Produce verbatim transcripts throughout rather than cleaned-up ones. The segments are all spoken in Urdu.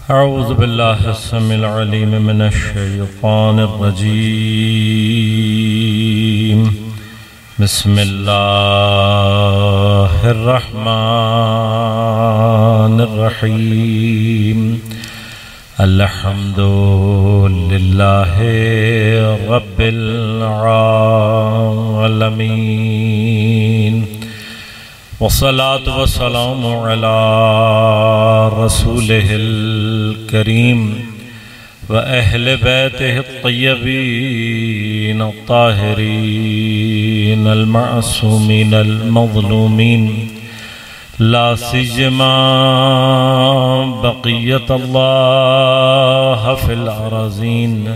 أعوذ بالله السميع العليم من الشيطان الرجيم. بسم الله الرحمن الرحيم. الحمد لله رب العالمين، والصلاة والسلام على رسوله الكريم وأهل بيته الطيبين الطاهرين المعصومين المظلومين، لا سيما بقية الله في الأراضين،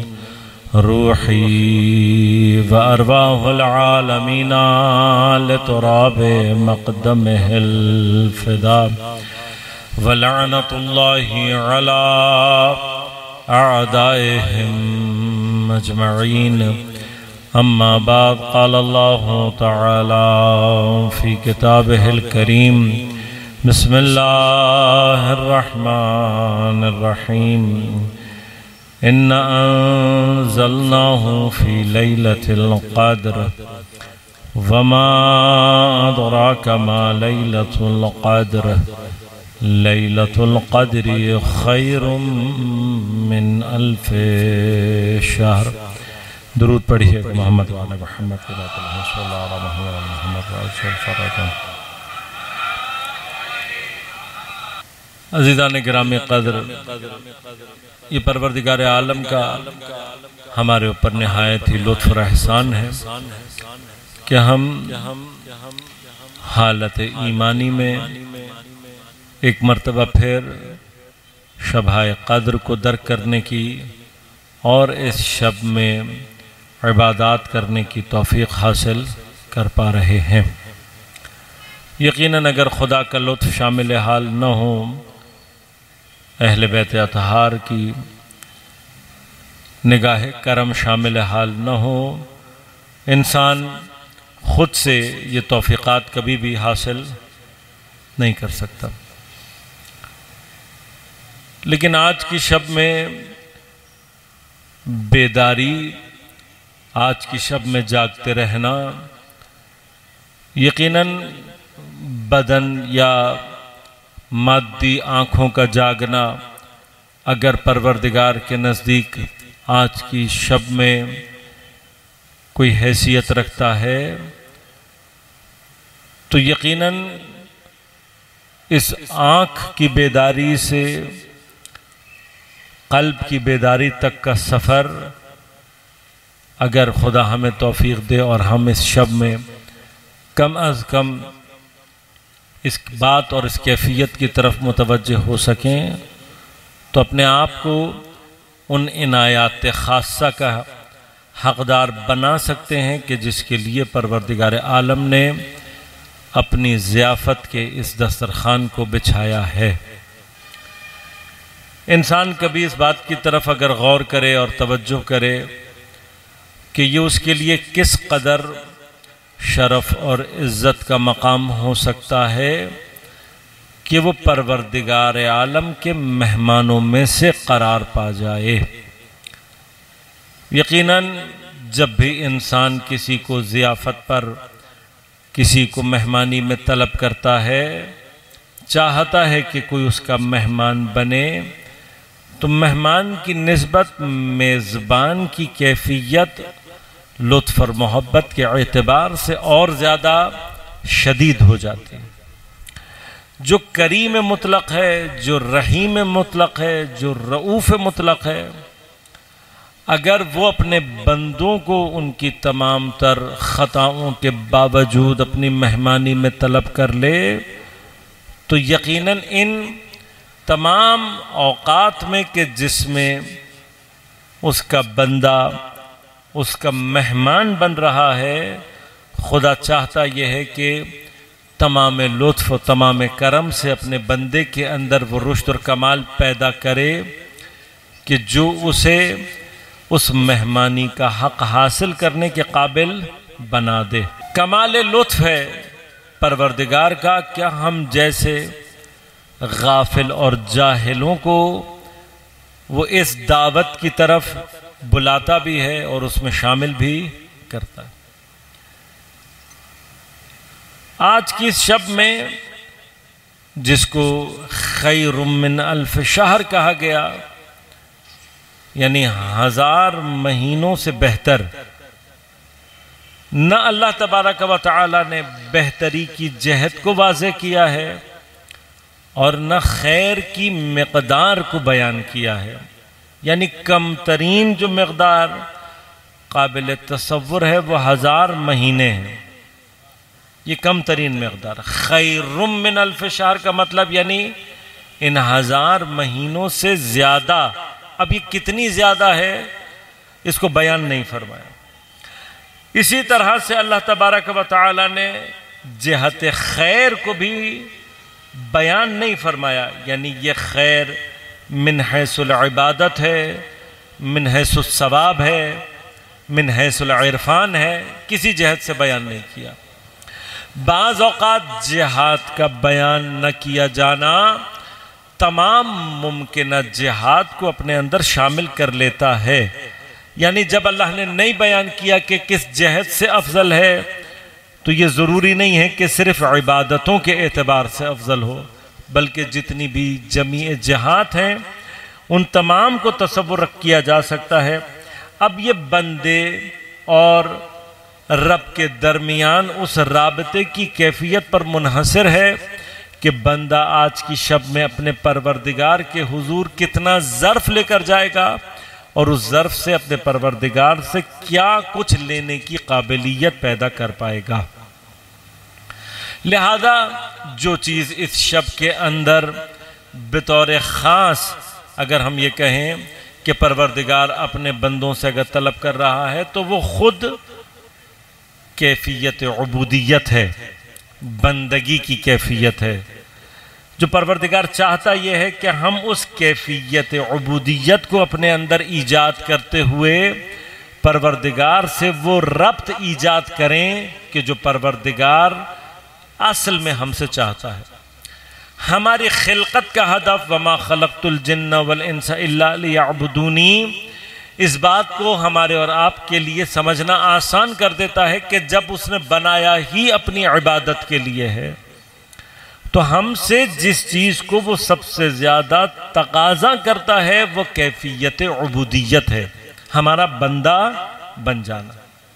روحي وأرواح العالمين لتراب مقدمه الفداء، ولعنة الله على أعدائهم أجمعين. أما بعد، قال الله تعالى في كتابه الكريم: بسم الله الرحمن الرحيم. إنا أنزلناه في ليلة القدر، وما أدراك ما ليلة القدر. ليلة القدر خير من ألف شهر. درود پڑھیے محمد وعلی محمد صلی اللہ علیہ محمد وسلم. عزیزان گرامی قدر، یہ پروردگار عالم کا ہمارے اوپر نہایت ہی لطف و احسان ہے کہ ہم حالت ایمانی میں ایک مرتبہ پھر شبہ قدر کو درک کرنے کی اور اس شب میں عبادات کرنے کی توفیق حاصل کر پا رہے ہیں. یقیناً اگر خدا کا لطف شامل حال نہ ہو، اہل بیت اطہار کی نگاہ کرم شامل حال نہ ہو، انسان خود سے یہ توفیقات کبھی بھی حاصل نہیں کر سکتا. لیکن آج کی شب میں بیداری، آج کی شب میں جاگتے رہنا، یقیناً بدن یا مادی آنکھوں کا جاگنا اگر پروردگار کے نزدیک آج کی شب میں کوئی حیثیت رکھتا ہے تو یقیناً اس آنکھ کی بیداری سے قلب کی بیداری تک کا سفر اگر خدا ہمیں توفیق دے اور ہم اس شب میں کم از کم اس بات اور اس کیفیت کی طرف متوجہ ہو سکیں تو اپنے آپ کو ان عنایات خاصہ کا حقدار بنا سکتے ہیں کہ جس کے لیے پروردگار عالم نے اپنی ضیافت کے اس دسترخوان کو بچھایا ہے. انسان کبھی اس بات کی طرف اگر غور کرے اور توجہ کرے کہ یہ اس کے لیے کس قدر شرف اور عزت کا مقام ہو سکتا ہے کہ وہ پروردگار عالم کے مہمانوں میں سے قرار پا جائے. یقیناً جب بھی انسان کسی کو ضیافت پر، کسی کو مہمانی میں طلب کرتا ہے، چاہتا ہے کہ کوئی اس کا مہمان بنے، تو مہمان کی نسبت میزبان کی کیفیت لطف اور محبت کے اعتبار سے اور زیادہ شدید ہو جاتی ہے. جو کریم مطلق ہے، جو رحیم مطلق ہے، جو رؤوف مطلق ہے، اگر وہ اپنے بندوں کو ان کی تمام تر خطاؤں کے باوجود اپنی مہمانی میں طلب کر لے تو یقیناً ان تمام اوقات میں کہ جس میں اس کا بندہ اس کا مہمان بن رہا ہے، خدا چاہتا یہ ہے کہ تمام لطف و تمام کرم سے اپنے بندے کے اندر وہ رشد اور کمال پیدا کرے کہ جو اسے اس مہمانی کا حق حاصل کرنے کے قابل بنا دے. کمال لطف ہے پروردگار کا کیا ہم جیسے غافل اور جاہلوں کو وہ اس دعوت کی طرف بلاتا بھی ہے اور اس میں شامل بھی کرتا ہے۔ آج کی اس شب میں جس کو خیر من الف شہر کہا گیا، یعنی ہزار مہینوں سے بہتر، نہ اللہ تبارک و تعالی نے بہتری کی جہت کو واضح کیا ہے اور نہ خیر کی مقدار کو بیان کیا ہے، یعنی کم ترین جو مقدار قابل تصور ہے وہ ہزار مہینے ہیں، یہ کم ترین مقدار۔ خیر من الف شہر کا مطلب یعنی ان ہزار مہینوں سے زیادہ۔ اب یہ کتنی زیادہ ہے اس کو بیان نہیں فرمایا۔ اسی طرح سے اللہ تبارک و تعالی نے جہت خیر کو بھی بیان نہیں فرمایا، یعنی یہ خیر من حیث العبادت ہے، من حیث الثواب ہے، من حیث العرفان ہے، کسی جہت سے بیان نہیں کیا۔ بعض اوقات جہاد کا بیان نہ کیا جانا تمام ممکنہ جہاد کو اپنے اندر شامل کر لیتا ہے، یعنی جب اللہ نے نہیں بیان کیا کہ کس جہت سے افضل ہے تو یہ ضروری نہیں ہے کہ صرف عبادتوں کے اعتبار سے افضل ہو، بلکہ جتنی بھی جمیع جہات ہیں ان تمام کو تصور کیا جا سکتا ہے۔ اب یہ بندے اور رب کے درمیان اس رابطے کی کیفیت پر منحصر ہے کہ بندہ آج کی شب میں اپنے پروردگار کے حضور کتنا ظرف لے کر جائے گا اور اس ظرف سے اپنے پروردگار سے کیا کچھ لینے کی قابلیت پیدا کر پائے گا۔ لہذا جو چیز اس شب کے اندر بطور خاص اگر ہم یہ کہیں کہ پروردگار اپنے بندوں سے اگر طلب کر رہا ہے تو وہ خود کیفیت عبودیت ہے، بندگی کی کیفیت ہے۔ جو پروردگار چاہتا یہ ہے کہ ہم اس کیفیت عبودیت کو اپنے اندر ایجاد کرتے ہوئے پروردگار سے وہ ربط ایجاد کریں کہ جو پروردگار اصل میں ہم سے چاہتا ہے۔ ہماری خلقت کا ہدف وما خلقت الجن والانس الا لیعبدونی اس بات کو ہمارے اور آپ کے لیے سمجھنا آسان کر دیتا ہے کہ جب اس نے بنایا ہی اپنی عبادت کے لیے ہے تو ہم سے جس چیز کو وہ سب سے زیادہ تقاضا کرتا ہے وہ کیفیت عبودیت ہے، ہمارا بندہ بن جانا۔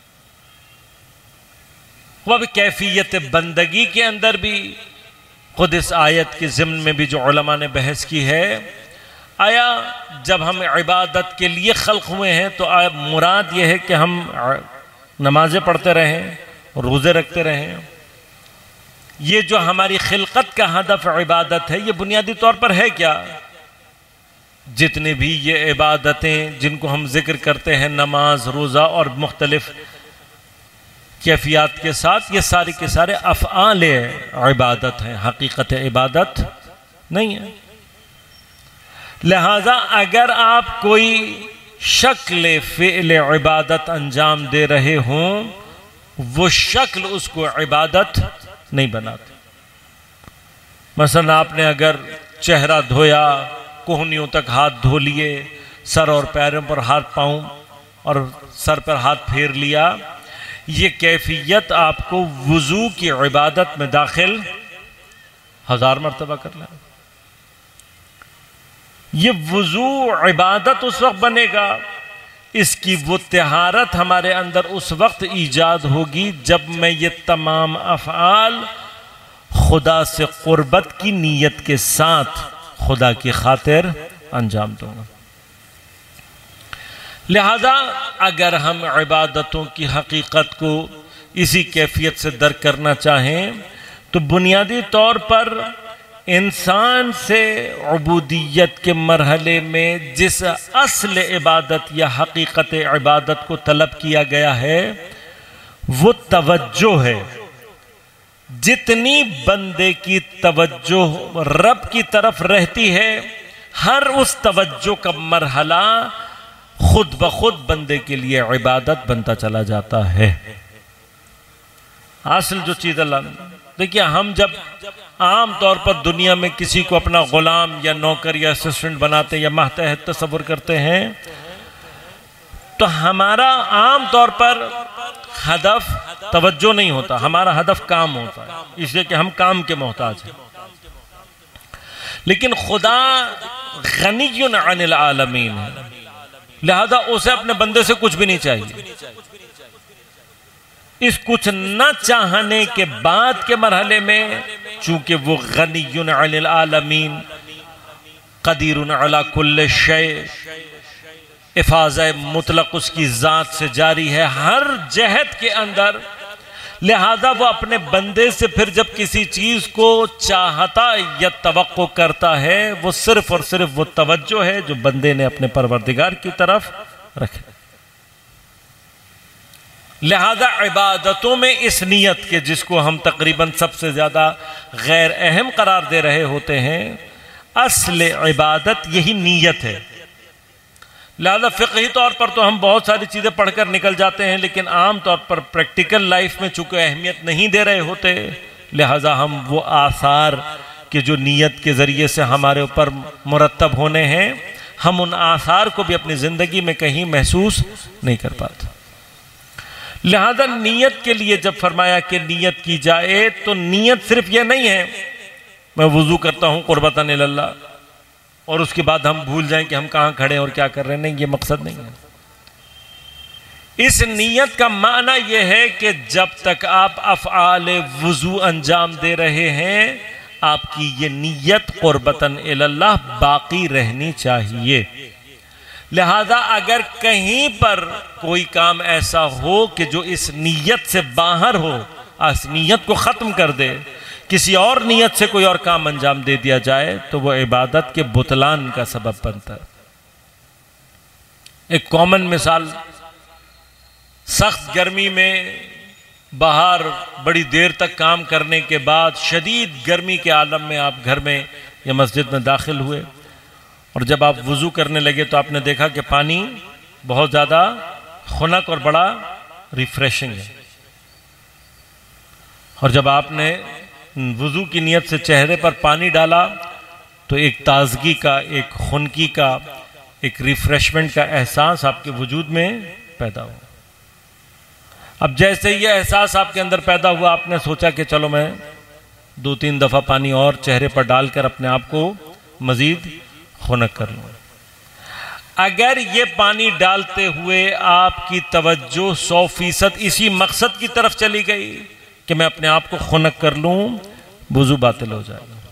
وہ بھی کیفیت بندگی کے اندر بھی خود اس آیت کے ضمن میں بھی جو علماء نے بحث کی ہے، آیا جب ہم عبادت کے لیے خلق ہوئے ہیں تو آیا مراد یہ ہے کہ ہم نمازیں پڑھتے رہیں، روزے رکھتے رہیں؟ یہ جو ہماری خلقت کا ہدف عبادت ہے یہ بنیادی طور پر ہے کیا؟ جتنے بھی یہ عبادتیں جن کو ہم ذکر کرتے ہیں، نماز، روزہ اور مختلف کیفیات کے ساتھ، یہ ساری کے سارے افعال عبادت ہیں، حقیقت عبادت نہیں ہے۔ لہذا اگر آپ کوئی شکل فعل عبادت انجام دے رہے ہوں وہ شکل اس کو عبادت نہیں بناتے۔ مثلا آپ نے اگر چہرہ دھویا، کوہنیوں تک ہاتھ دھو لیے، سر اور پیروں پر ہاتھ، پاؤں اور سر پر ہاتھ پھیر لیا، یہ کیفیت آپ کو وضو کی عبادت میں داخل ہزار مرتبہ کر لیں۔ یہ وضو عبادت اس وقت بنے گا، اس کی وہ طہارت ہمارے اندر اس وقت ایجاد ہوگی جب میں یہ تمام افعال خدا سے قربت کی نیت کے ساتھ خدا کی خاطر انجام دوں گا۔ لہذا اگر ہم عبادتوں کی حقیقت کو اسی کیفیت سے درک کرنا چاہیں تو بنیادی طور پر انسان سے عبودیت کے مرحلے میں جس اصل عبادت یا حقیقت عبادت کو طلب کیا گیا ہے وہ توجہ ہے۔ جتنی بندے کی توجہ رب کی طرف رہتی ہے، ہر اس توجہ کا مرحلہ خود بخود بندے کے لیے عبادت بنتا چلا جاتا ہے۔ اصل جو چیز اللہ نے دیکھیے، ہم جب عام طور پر دنیا میں کسی کو اپنا غلام یا نوکر یا اسسٹنٹ بناتے یا ماتحت تصور کرتے ہیں، تو ہمارا عام طور پر ہدف توجہ نہیں ہوتا، ہمارا ہدف کام ہوتا ہے، اس لیے کہ ہم کام کے محتاج ہیں۔ لیکن خدا غنی عن العالمین ہے، لہذا اسے اپنے بندے سے کچھ بھی نہیں چاہیے۔ اس کچھ نہ چاہنے کے بعد کے مرحلے میں چونکہ وہ غنی عن العالمین قدیر علی کل شیء، افاضہ مطلق اس کی ذات سے جاری ہے ہر جہت کے اندر، لہذا وہ اپنے بندے سے پھر جب کسی چیز کو چاہتا یا توقع کرتا ہے وہ صرف اور صرف وہ توجہ ہے جو بندے نے اپنے پروردگار کی طرف رکھے۔ لہذا عبادتوں میں اس نیت کے، جس کو ہم تقریباً سب سے زیادہ غیر اہم قرار دے رہے ہوتے ہیں، اصل عبادت یہی نیت ہے۔ لہذا فقہی طور پر تو ہم بہت ساری چیزیں پڑھ کر نکل جاتے ہیں، لیکن عام طور پر پریکٹیکل لائف میں چونکہ اہمیت نہیں دے رہے ہوتے، لہذا ہم وہ آثار کہ جو نیت کے ذریعے سے ہمارے اوپر مرتب ہونے ہیں، ہم ان آثار کو بھی اپنی زندگی میں کہیں محسوس نہیں کر پاتے۔ لہذا نیت کے لیے جب فرمایا کہ نیت کی جائے، تو نیت صرف یہ نہیں ہے میں وضو کرتا ہوں قربتاً اللہ اور اس کے بعد ہم بھول جائیں کہ ہم کہاں کھڑے ہیں اور کیا کر رہے ہیں، نہیں، یہ مقصد نہیں ہے۔ اس نیت کا معنی یہ ہے کہ جب تک آپ افعال وضو انجام دے رہے ہیں، آپ کی یہ نیت قربتاً اللہ باقی رہنی چاہیے۔ لہذا اگر کہیں پر کوئی کام ایسا ہو کہ جو اس نیت سے باہر ہو، اس نیت کو ختم کر دے، کسی اور نیت سے کوئی اور کام انجام دے دیا جائے، تو وہ عبادت کے بطلان کا سبب بنتا ہے۔ ایک کامن مثال، سخت گرمی میں باہر بڑی دیر تک کام کرنے کے بعد شدید گرمی کے عالم میں آپ گھر میں یا مسجد میں داخل ہوئے، اور جب آپ وضو کرنے لگے تو آپ نے دیکھا کہ پانی بہت زیادہ خنک اور بڑا ریفریشنگ ہے، اور جب آپ نے وضو کی نیت سے چہرے پر پانی ڈالا تو ایک تازگی کا، ایک خنکی کا، ایک ریفریشمنٹ کا احساس آپ کے وجود میں پیدا ہوا۔ اب جیسے یہ احساس آپ کے اندر پیدا ہوا، آپ نے سوچا کہ چلو میں دو تین دفعہ پانی اور چہرے پر ڈال کر اپنے آپ کو مزید خنک کر لوں۔ اگر یہ پانی ڈالتے ہوئے آپ کی توجہ سو فیصد اسی مقصد کی طرف چلی گئی کہ میں اپنے آپ کو خنک کر لوں، وضو باطل ہو جائے گا۔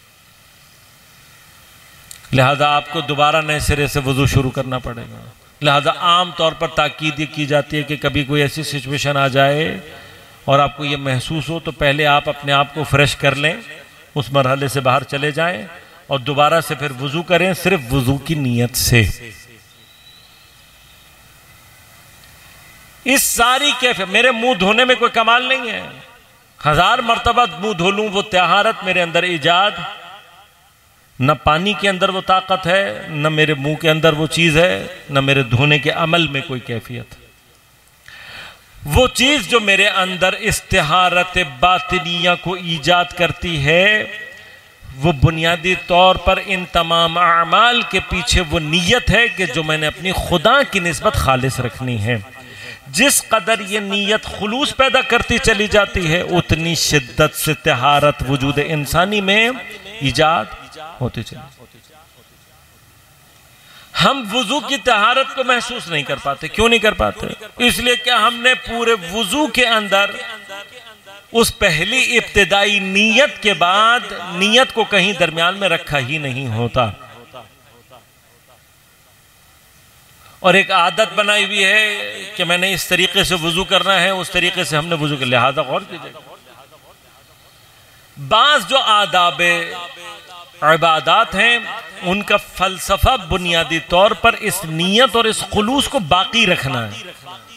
لہذا آپ کو دوبارہ نئے سرے سے وضو شروع کرنا پڑے گا۔ لہذا عام طور پر تاکید یہ کی جاتی ہے کہ کبھی کوئی ایسی سچویشن آ جائے اور آپ کو یہ محسوس ہو تو پہلے آپ اپنے آپ کو فریش کر لیں، اس مرحلے سے باہر چلے جائیں اور دوبارہ سے پھر وضو کریں، صرف وضو کی نیت سے۔ اس ساری کیفیت، میرے منہ دھونے میں کوئی کمال نہیں ہے، ہزار مرتبہ منہ دھو لوں، وہ طہارت میرے اندر ایجاد، نہ پانی کے اندر وہ طاقت ہے، نہ میرے منہ کے اندر وہ چیز ہے، نہ میرے دھونے کے عمل میں کوئی کیفیت۔ وہ چیز جو میرے اندر اس طہارت باطنیہ کو ایجاد کرتی ہے، وہ بنیادی طور پر ان تمام اعمال کے پیچھے وہ نیت ہے کہ جو میں نے اپنی خدا کی نسبت خالص رکھنی ہے۔ جس قدر یہ نیت خلوص پیدا کرتی چلی جاتی ہے، اتنی شدت سے طہارت وجود انسانی میں ایجاد ہوتی چلی۔ ہم وضو کی طہارت کو محسوس نہیں کر پاتے۔ کیوں نہیں کر پاتے؟ اس لیے کہ ہم نے پورے وضو کے اندر اس پہلی ابتدائی نیت کے بعد نیت کو کہیں درمیان میں رکھا ہی نہیں ہوتا، اور ایک عادت بنائی ہوئی ہے کہ میں نے اس طریقے سے وضو کرنا ہے، اس طریقے سے ہم نے وضو کر، لہذا غور کیجئے گا بعض جو آداب عبادات ہیں ان کا فلسفہ بنیادی طور پر اس نیت اور اس خلوص کو باقی رکھنا ہے۔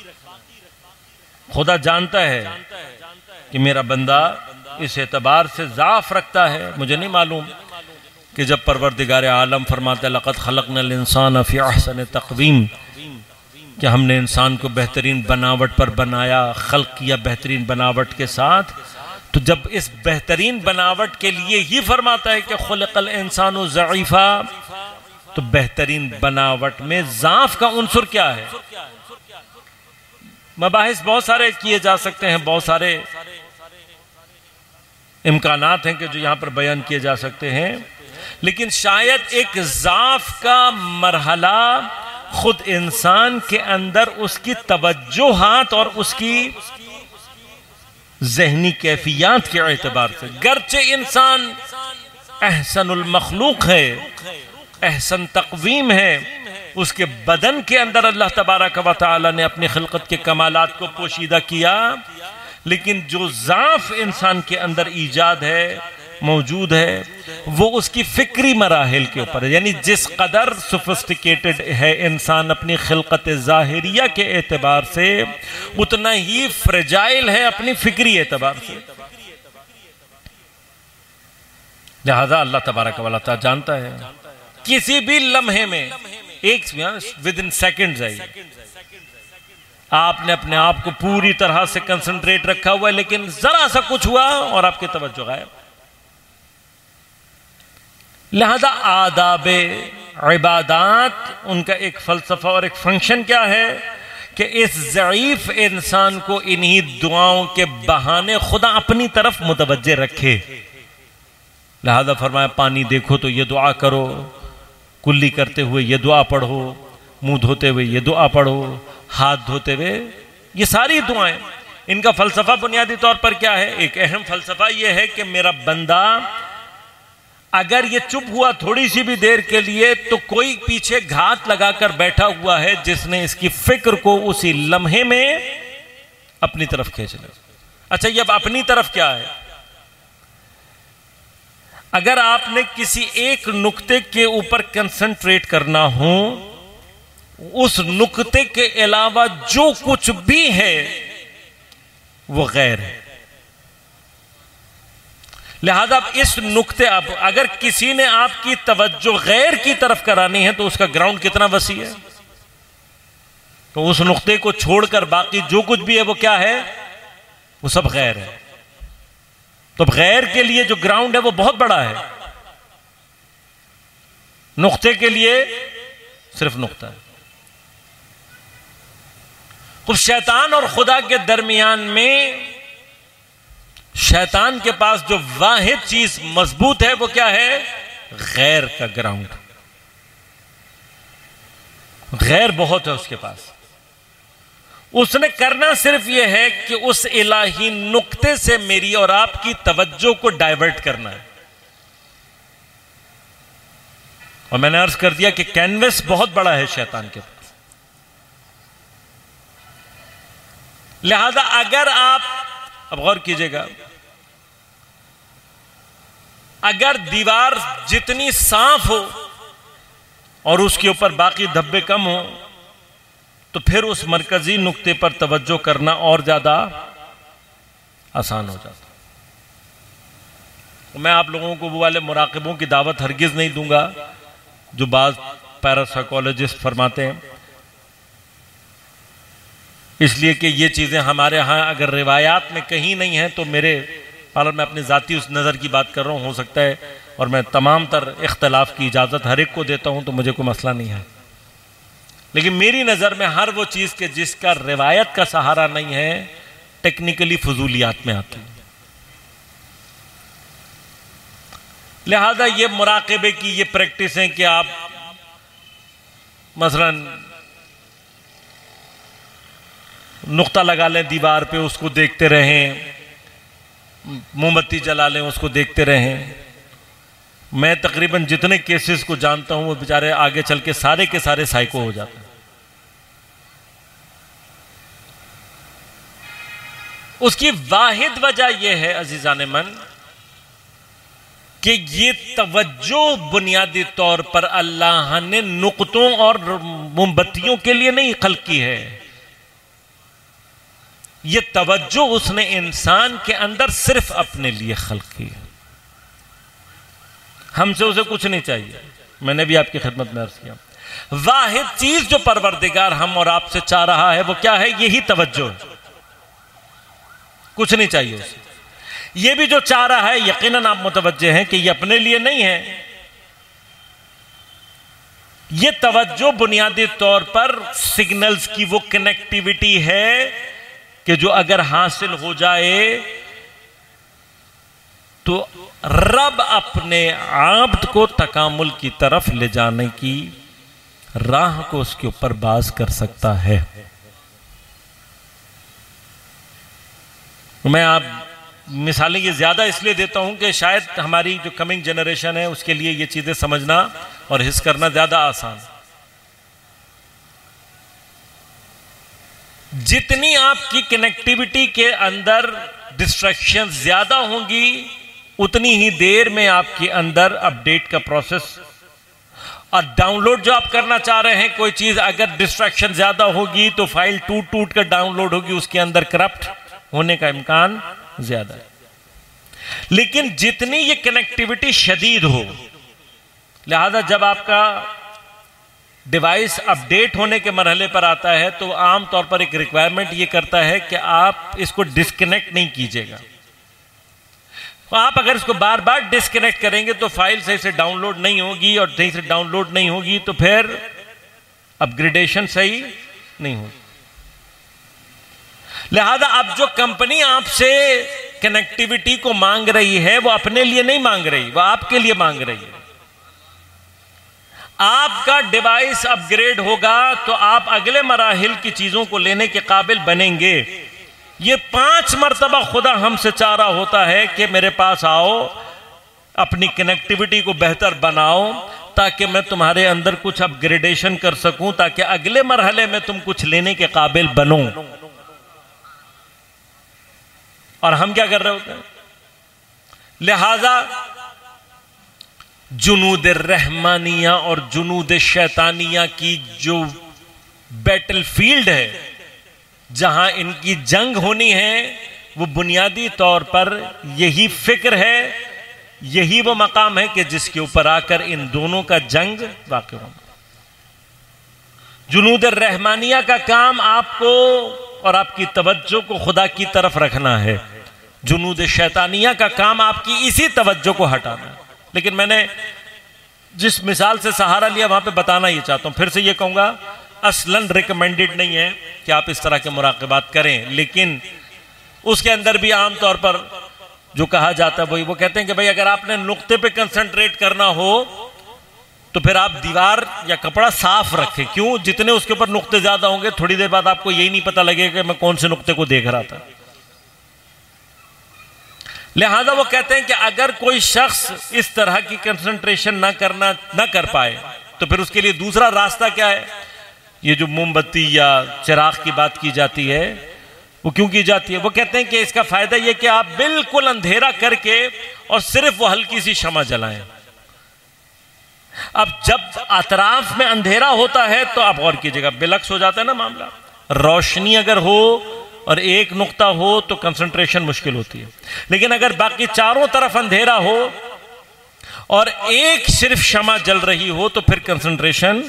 خدا جانتا ہے کہ میرا بندہ اس اعتبار سے ضعف رکھتا ہے، مجھے نہیں معلوم کہ جب پروردگار عالم فرماتا ہے لقد خلقنا الانسان فی احسن تقویم، کہ ہم نے انسان کو بہترین بناوٹ پر بنایا، خلق کیا بہترین بناوٹ کے ساتھ، تو جب اس بہترین بناوٹ کے لیے ہی فرماتا ہے کہ خلق الانسان ضعیفا، تو بہترین بناوٹ میں ضعف کا عنصر کیا ہے؟ مباحث بہت سارے کیے جا سکتے ہیں، بہت سارے امکانات ہیں کہ جو یہاں پر بیان کیے جا سکتے ہیں، لیکن شاید ایک ضعف کا مرحلہ خود انسان کے اندر اس کی توجہات اور اس کی ذہنی کیفیات کے اعتبار سے، گرچہ انسان احسن المخلوق ہے، احسن تقویم ہے، اس کے بدن کے اندر اللہ تبارک و تعالی نے اپنی خلقت کے کمالات کو پوشیدہ کیا، لیکن جو ضعف انسان کے اندر ایجاد ہے، موجود ہے، وہ اس کی فکری مراحل کے اوپر ہے. یعنی جس قدر سوفسٹیکیٹڈ ہے انسان اپنی خلقت ظاہریہ کے اعتبار سے، اتنا ہی فریجائل ہے اپنی فکری اعتبار سے. لہذا اللہ تبارک و تعالی جانتا ہے کسی بھی لمحے میں، ایک ود ان سیکنڈز ہے، آپ نے اپنے آپ کو پوری طرح سے کنسنٹریٹ رکھا ہوا ہے، لیکن ذرا سا کچھ ہوا اور آپ کی توجہ غائب. لہذا آداب عبادات، ان کا ایک فلسفہ اور ایک فنکشن کیا ہے کہ اس ضعیف انسان کو انہی دعاؤں کے بہانے خدا اپنی طرف متوجہ رکھے. لہذا فرمایا پانی دیکھو تو یہ دعا کرو، کلی کرتے ہوئے یہ دعا پڑھو، منہ دھوتے ہوئے یہ دعا پڑھو، ہاتھ دھوتے ہوئے، یہ ساری دعائیں. ان کا فلسفہ بنیادی طور پر کیا ہے؟ ایک اہم فلسفہ یہ ہے کہ میرا بندہ اگر یہ چپ ہوا تھوڑی سی بھی دیر کے لیے، تو کوئی پیچھے گھات لگا کر بیٹھا ہوا ہے جس نے اس کی فکر کو اسی لمحے میں اپنی طرف کھینچ لیا. اچھا، یہ اب اپنی طرف کیا ہے؟ اگر آپ نے کسی ایک نقطے کے اوپر کنسنٹریٹ کرنا ہو، اس نقطے کے علاوہ جو کچھ بھی ہے وہ غیر ہے. لہذا اب اس نقطے، اب اگر کسی نے آپ کی توجہ غیر کی طرف کرانی ہے تو اس کا گراؤنڈ کتنا وسیع ہے. تو اس نقطے کو چھوڑ کر باقی جو کچھ بھی ہے وہ کیا ہے؟ وہ سب غیر ہے. تو غیر کے لیے جو گراؤنڈ ہے وہ بہت بڑا ہے، نقطے کے لیے صرف نقطہ ہے. تو شیطان اور خدا کے درمیان میں، شیطان کے پاس جو واحد چیز مضبوط ہے وہ کیا ہے؟ غیر کا گراؤنڈ. غیر بہت ہے اس کے پاس. اس نے کرنا صرف یہ ہے کہ اس الہی نقطے سے میری اور آپ کی توجہ کو ڈائیورٹ کرنا ہے. اور میں نے عرض کر دیا کہ کینوس بہت بڑا ہے شیطان کے پاس. لہذا اگر آپ، اب غور کیجئے گا، اگر دیوار جتنی صاف ہو اور اس کے اوپر باقی دھبے کم ہو، تو پھر اس مرکزی نقطے پر توجہ کرنا اور زیادہ آسان ہو جاتا. میں آپ لوگوں کو وہ والے مراقبوں کی دعوت ہرگز نہیں دوں گا جو بعض پیراسائیکولوجسٹ فرماتے ہیں، اس لیے کہ یہ چیزیں ہمارے ہاں اگر روایات میں کہیں نہیں ہیں تو میرے حالت میں اپنی ذاتی اس نظر کی بات کر رہا ہوں، ہو سکتا ہے، اور میں تمام تر اختلاف کی اجازت ہر ایک کو دیتا ہوں تو مجھے کوئی مسئلہ نہیں ہے، لیکن میری نظر میں ہر وہ چیز کے جس کا روایت کا سہارا نہیں ہے ٹیکنیکلی فضولیات میں آتی. لہذا یہ مراقبے کی یہ پریکٹس ہے کہ آپ مثلا نقطہ لگا لیں دیوار پہ، اس کو دیکھتے رہیں، موم بتی جلا لیں، اس کو دیکھتے رہیں. میں تقریباً جتنے کیسز کو جانتا ہوں وہ بیچارے آگے چل کے سارے کے سارے سائیکو ہو جاتے ہیں. اس کی واحد وجہ یہ ہے عزیزان من کہ یہ توجہ بنیادی طور پر اللہ نے نقطوں اور موم بتیوں کے لیے نہیں خلق کی ہے. یہ توجہ اس نے انسان کے اندر صرف اپنے لیے خلق کی ہے. ہم سے اسے کچھ نہیں چاہیے. میں نے بھی آپ کی خدمت میں عرض کیا، واحد چیز جو پروردگار ہم اور آپ سے چاہ رہا ہے وہ کیا ہے؟ یہی توجہ ہے، کچھ نہیں چاہیے اسے. یہ بھی جو چاہ رہا ہے یقیناً آپ متوجہ ہیں کہ یہ اپنے لیے نہیں ہے. یہ توجہ بنیادی طور پر سگنلز کی وہ کنیکٹیوٹی ہے کہ جو اگر حاصل ہو جائے تو رب اپنے عبد کو تکامل کی طرف لے جانے کی راہ کو اس کے اوپر باز کر سکتا ہے. میں آپ مثالیں یہ زیادہ اس لیے دیتا ہوں کہ شاید ہماری جو کمنگ جنریشن ہے اس کے لیے یہ چیزیں سمجھنا اور حس کرنا زیادہ آسان. جتنی آپ کی کنیکٹیوٹی کے اندر ڈسٹریکشن زیادہ ہوں گی اتنی ہی دیر میں آپ کے اندر اپڈیٹ کا پروسیس اور ڈاؤن لوڈ جو آپ کرنا چاہ رہے ہیں کوئی چیز اگر ڈسٹریکشن زیادہ ہوگی تو فائل ٹوٹ ٹوٹ کر ڈاؤن لوڈ ہوگی, اس کے اندر کرپٹ ہونے کا امکان زیادہ ہے. لیکن جتنی یہ کنیکٹیوٹی شدید ہو, لہذا جب آپ کا ڈیوائس اپڈیٹ ہونے کے مرحلے پر آتا ہے تو عام طور پر ایک ریکوائرمنٹ یہ کرتا ہے کہ آپ اس کو ڈسکنیکٹ نہیں کیجیے گا. آپ اگر اس کو بار بار ڈسکنیکٹ کریں گے تو فائل صحیح سے ڈاؤن لوڈ نہیں ہوگی, اور صحیح سے ڈاؤن لوڈ نہیں ہوگی تو پھر اپگریڈیشن صحیح نہیں ہوگی. لہذا اب جو کمپنی آپ سے کنیکٹیوٹی کو مانگ رہی ہے وہ اپنے لیے نہیں مانگ رہی, وہ آپ کے لیے مانگ رہی ہے. آپ کا ڈیوائس اپ گریڈ ہوگا تو آپ اگلے مراحل کی چیزوں کو لینے کے قابل بنیں گے. یہ پانچ مرتبہ خدا ہم سے چاہ رہا ہوتا ہے کہ میرے پاس آؤ, اپنی کنیکٹیوٹی کو بہتر بناؤ تاکہ میں تمہارے اندر کچھ اپ گریڈیشن کر سکوں, تاکہ اگلے مرحلے میں تم کچھ لینے کے قابل بنو. اور ہم کیا کر رہے ہوتے ہیں؟ لہذا جنود الرحمانیہ اور جنود الشیطانیہ کی جو بیٹل فیلڈ ہے, جہاں ان کی جنگ ہونی ہے, وہ بنیادی طور پر یہی فکر ہے, یہی وہ مقام ہے کہ جس کے اوپر آ کر ان دونوں کا جنگ واقع ہونا. جنود الرحمانیہ کا کام آپ کو اور آپ کی توجہ کو خدا کی طرف رکھنا ہے, جنود شیطانیہ کا کام آپ کی اسی توجہ کو ہٹانا ہے. لیکن میں نے جس مثال سے سہارا لیا وہاں پہ بتانا یہ چاہتا ہوں, پھر سے یہ کہوں گا اصلاً ریکمینڈڈ نہیں ہے کہ آپ اس طرح کے مراقبات کریں, لیکن اس کے اندر بھی عام طور پر جو کہا جاتا ہے وہی وہ کہتے ہیں کہ بھئی اگر آپ نے نقطے پہ کنسنٹریٹ کرنا ہو تو پھر آپ دیوار یا کپڑا صاف رکھیں. کیوں؟ جتنے اس کے اوپر نقطے زیادہ ہوں گے تھوڑی دیر بعد آپ کو یہی نہیں پتہ لگے کہ میں کون سے نقطے کو دیکھ رہا تھا. لہذا وہ کہتے ہیں کہ اگر کوئی شخص اس طرح کی کنسنٹریشن نہ کرنا نہ کر پائے تو پھر اس کے لیے دوسرا راستہ کیا ہے؟ یہ جو موم بتی یا چراغ کی بات کی جاتی ہے وہ کیوں کی جاتی ہے؟ وہ کہتے ہیں کہ اس کا فائدہ یہ کہ آپ بالکل اندھیرا کر کے اور صرف وہ ہلکی سی شمع جلائیں. اب جب اطراف میں اندھیرا ہوتا ہے تو آپ غور کیجئے گا, بلکس ہو جاتا ہے نا معاملہ. روشنی اگر ہو اور ایک نقطہ ہو تو کنسنٹریشن مشکل ہوتی ہے, لیکن اگر باقی چاروں طرف اندھیرا ہو اور ایک صرف شمع جل رہی ہو تو پھر کنسنٹریشن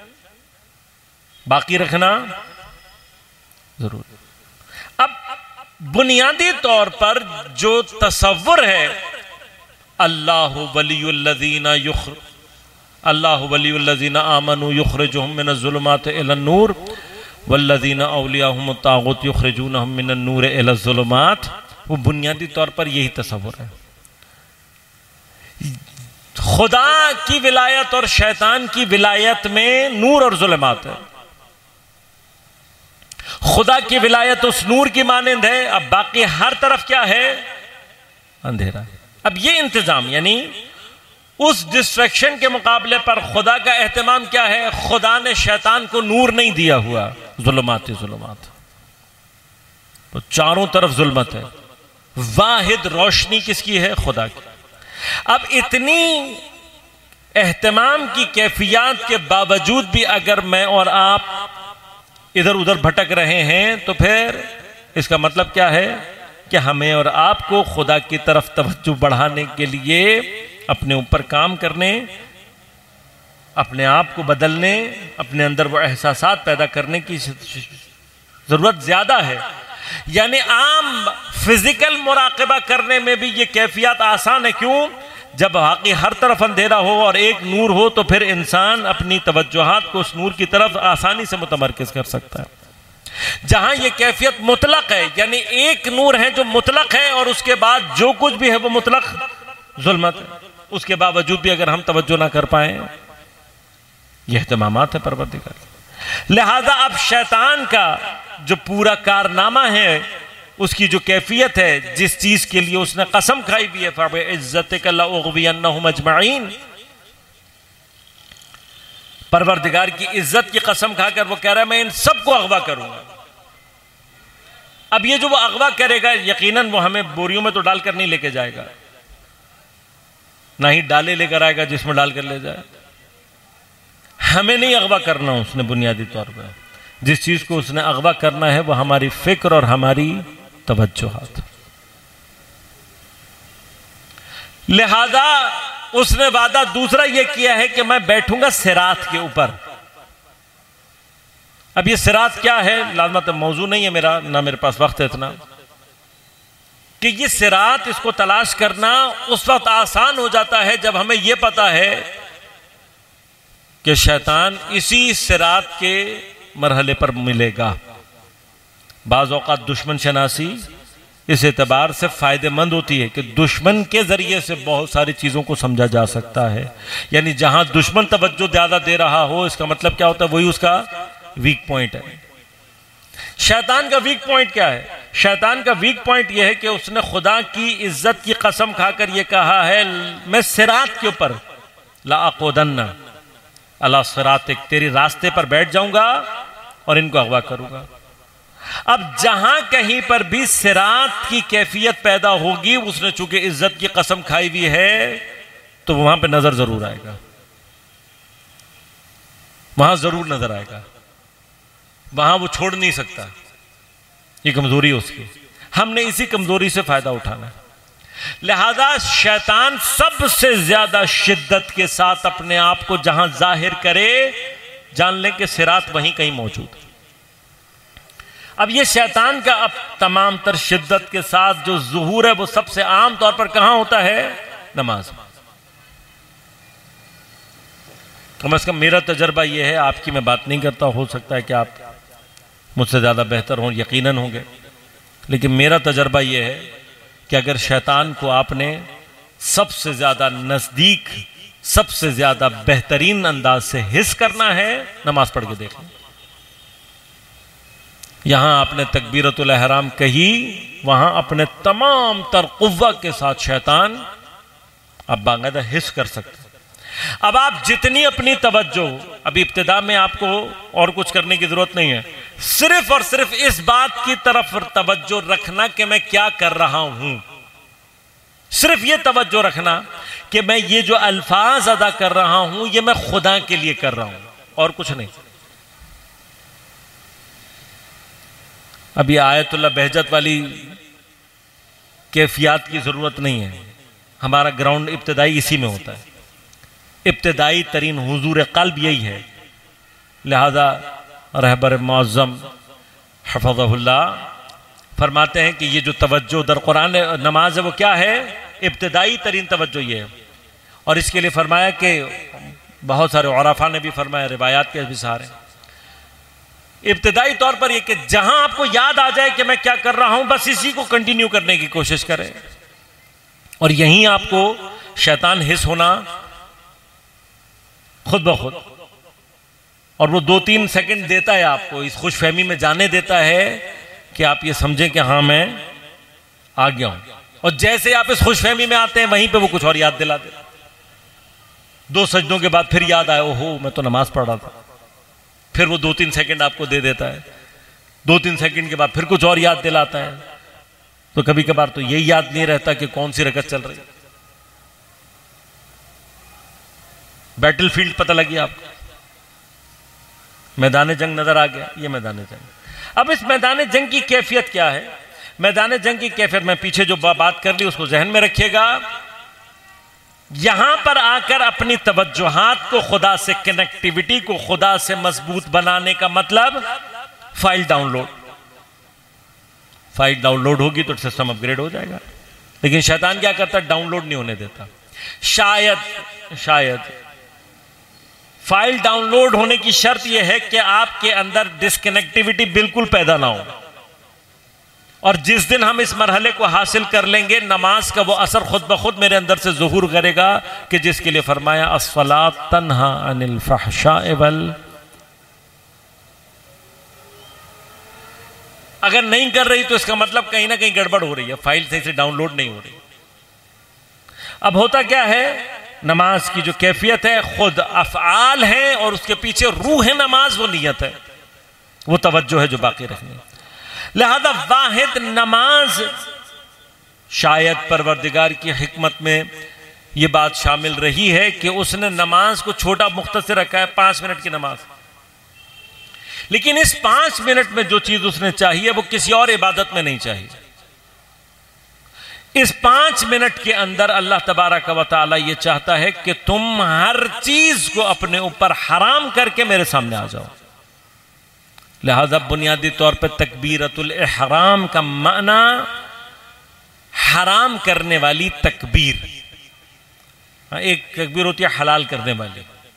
باقی رکھنا ضرور. اب بنیادی طور پر جو تصور ہے اللہ ولی الذین یخر اللہ ولی الذین آمنوا یخرجہم من الظلمات الی النور والذین اولیاءہم الطاغوت یخرجونہم من النور الی الظلمات, وہ بنیادی طور پر یہی تصور ہے. خدا کی ولایت اور شیطان کی ولایت میں نور اور ظلمات ہے. خدا کی ولایت اس نور کی مانند ہے, اب باقی ہر طرف کیا ہے؟ اندھیرا. اب یہ انتظام یعنی اس ڈسٹریکشن کے مقابلے پر خدا کا اہتمام کیا ہے؟ خدا نے شیطان کو نور نہیں دیا ہوا, ظلمات ظلمات, تو چاروں طرف ظلمت ہے. واحد روشنی کس کی ہے؟ خدا کی. اب اتنی اہتمام کی کیفیات کے باوجود بھی اگر میں اور آپ ادھر ادھر بھٹک رہے ہیں تو پھر اس کا مطلب کیا ہے کہ ہمیں اور آپ کو خدا کی طرف توجہ بڑھانے کے لیے اپنے اوپر کام کرنے, اپنے آپ کو بدلنے, اپنے اندر وہ احساسات پیدا کرنے کی ضرورت زیادہ ہے. یعنی عام فزیکل مراقبہ کرنے میں بھی یہ کیفیت آسان ہے. کیوں؟ جب واقعی ہر طرف اندھیرا ہو اور ایک نور ہو تو پھر انسان اپنی توجہات کو اس نور کی طرف آسانی سے متمرکز کر سکتا ہے. جہاں یہ کیفیت مطلق ہے، یعنی ایک نور ہے جو مطلق ہے اور اس کے بعد جو کچھ بھی ہے وہ مطلق ظلمت ہے، اس کے باوجود بھی اگر ہم توجہ نہ کر پائیں، یہ اہتمامات ہے پروردگار. لہذا اب شیطان کا جو پورا کارنامہ ہے، اس کی جو کیفیت ہے، جس چیز کے لیے اس نے قسم کھائی بھی ہے فَبِعِزَّتِكَ لَأُغْوِيَنَّهُمْ أَجْمَعِينَ، پروردگار کی عزت کی قسم کھا کر وہ کہہ رہا ہے میں ان سب کو اغوا کروں گا. اب یہ جو وہ اغوا کرے گا یقیناً وہ ہمیں بوریوں میں تو ڈال کر نہیں لے کے جائے گا، نہ ہی ڈالے لے کر آئے گا جس میں ڈال کر لے جائے. ہمیں نہیں اغوا کرنا اس نے بنیادی طور پر. جس چیز کو اس نے اغوا کرنا ہے وہ ہماری فکر اور ہماری توجہات. لہذا اس نے وعدہ دوسرا یہ کیا ہے کہ میں بیٹھوں گا صراط کے اوپر. اب یہ صراط کیا ہے لازمت موضوع نہیں ہے میرا، نہ میرے پاس وقت ہے اتنا کہ یہ صراط اس کو تلاش کرنا اس وقت آسان ہو جاتا ہے جب ہمیں یہ پتا ہے کہ شیطان اسی صراط کے مرحلے پر ملے گا. بعض اوقات دشمن شناسی اس اعتبار سے فائدہ مند ہوتی ہے کہ دشمن کے ذریعے سے بہت ساری چیزوں کو سمجھا جا سکتا ہے. یعنی جہاں دشمن توجہ زیادہ دے رہا ہو اس کا مطلب کیا ہوتا ہے؟ وہی اس کا ویک پوائنٹ ہے. شیطان کا ویک پوائنٹ کیا ہے؟ شیطان کا ویک پوائنٹ یہ ہے کہ اس نے خدا کی عزت کی قسم کھا کر یہ کہا ہے میں صراط کے اوپر لَأَقْعُدَنَّ عَلَىٰ صِرَاطِكَ، تیری راستے پر بیٹھ جاؤں گا اور ان کو اغوا کروں گا. اب جہاں کہیں پر بھی صراط کی کیفیت پیدا ہوگی، اس نے چونکہ عزت کی قسم کھائی ہوئی ہے تو وہاں پہ نظر ضرور آئے گا، وہاں ضرور نظر آئے گا، وہاں وہ چھوڑ نہیں سکتا. یہ کمزوری ہے اس کی، ہم نے اسی کمزوری سے فائدہ اٹھانا ہے. لہذا شیطان سب سے زیادہ شدت کے ساتھ اپنے آپ کو جہاں ظاہر کرے، جان لیں کہ صراط وہیں کہیں موجود ہے. اب یہ شیطان کا اب تمام تر شدت کے ساتھ جو ظہور ہے وہ سب سے عام طور پر کہاں ہوتا ہے؟ نماز میں. کم از کم میرا تجربہ یہ ہے، آپ کی میں بات نہیں کرتا، ہو سکتا ہے کہ آپ مجھ سے زیادہ بہتر ہوں، یقیناً ہوں گے، لیکن میرا تجربہ یہ ہے کہ اگر شیطان کو آپ نے سب سے زیادہ نزدیک، سب سے زیادہ بہترین انداز سے حس کرنا ہے، نماز پڑھ کے دیکھ لیں. یہاں آپ نے تکبیرۃ الاحرام کہی، وہاں اپنے تمام تر قوہ کے ساتھ شیطان آپ باقاعدہ حس کر سکتے. اب آپ جتنی اپنی توجہ، ابھی ابتدا میں آپ کو اور کچھ کرنے کی ضرورت نہیں ہے، صرف اور صرف اس بات کی طرف توجہ رکھنا کہ میں کیا کر رہا ہوں. صرف یہ توجہ رکھنا کہ میں یہ جو الفاظ ادا کر رہا ہوں یہ میں خدا کے لیے کر رہا ہوں اور کچھ نہیں. اب یہ آیت اللہ بہجت والی کیفیات کی ضرورت نہیں ہے. ہمارا گراؤنڈ ابتدائی اسی میں ہوتا ہے، ابتدائی ترین حضور قلب یہی ہے. لہذا رہبر معظم حفظہ اللہ فرماتے ہیں کہ یہ جو توجہ در قرآن نماز ہے وہ کیا ہے؟ ابتدائی ترین توجہ یہ ہے. اور اس کے لیے فرمایا کہ بہت سارے عرفاء نے بھی فرمایا، روایات کے بھی سارے، ابتدائی طور پر یہ کہ جہاں آپ کو یاد آ جائے کہ میں کیا کر رہا ہوں بس اسی کو کنٹینیو کرنے کی کوشش کریں. اور یہیں آپ کو شیطان حس ہونا خود بخود، اور وہ دو تین سیکنڈ دیتا ہے آپ کو، اس خوش فہمی میں جانے دیتا ہے کہ آپ یہ سمجھیں کہ ہاں میں آ گیا ہوں. اور جیسے آپ اس خوش فہمی میں آتے ہیں وہیں پہ وہ کچھ اور یاد دلا دیتا. دو سجدوں کے بعد پھر یاد آئے اوہو میں تو نماز پڑھ رہا تھا، پھر وہ دو تین سیکنڈ آپ کو دے دیتا ہے. دو تین سیکنڈ کے بعد پھر کچھ اور یاد دلاتا ہے. تو کبھی کبھار تو یہی یاد نہیں رہتا کہ کون سی رکعت چل رہی. بیٹل فیلڈ پتہ لگی آپ کو، میدان جنگ نظر آ گیا، یہ میدان جنگ. اب اس میدان جنگ کی کیفیت کیا ہے؟ میدان جنگ کی کیفیت میں پیچھے جو بات کر لی اس کو ذہن میں رکھیے گا. یہاں پر آ کر اپنی توجہات کو خدا سے، کنیکٹیوٹی کو خدا سے مضبوط بنانے کا مطلب file download. File download ہوگی تو سسٹم اپ گریڈ ہو جائے گا، لیکن شیطان کیا کرتا ہے؟ ڈاؤن لوڈ نہیں ہونے دیتا۔ شاید شاید فائل ڈاؤن لوڈ ہونے کی شرط یہ ہے کہ آپ کے اندر ڈسکنیکٹیوٹی بالکل پیدا نہ ہو، اور جس دن ہم اس مرحلے کو حاصل کر لیں گے نماز کا وہ اثر خود بخود میرے اندر سے ظہور کرے گا، کہ جس کے لیے فرمایا الصلاۃ تنہا عن الفحشاء وال، اگر نہیں کر رہی تو اس کا مطلب کہیں نہ کہیں گڑبڑ ہو رہی ہے، فائل صحیح سے ڈاؤن لوڈ نہیں ہو رہی۔ اب ہوتا کیا ہے؟ نماز کی جو کیفیت ہے خود افعال ہیں، اور اس کے پیچھے روح ہے نماز، وہ نیت ہے، وہ توجہ ہے جو باقی رکھنی۔ لہذا واحد نماز، شاید پروردگار کی حکمت میں یہ بات شامل رہی ہے کہ اس نے نماز کو چھوٹا مختصر رکھا ہے، پانچ منٹ کی نماز، لیکن اس پانچ منٹ میں جو چیز اس نے چاہیے وہ کسی اور عبادت میں نہیں چاہیے۔ اس پانچ منٹ کے اندر اللہ تبارک و تعالی یہ چاہتا ہے کہ تم ہر چیز کو اپنے اوپر حرام کر کے میرے سامنے آ جاؤ۔ لہذا بنیادی طور پہ تکبیرۃ الاحرام کا معنی حرام کرنے والی تکبیر، ایک تکبیر ہوتی ہے حلال کرنے والی،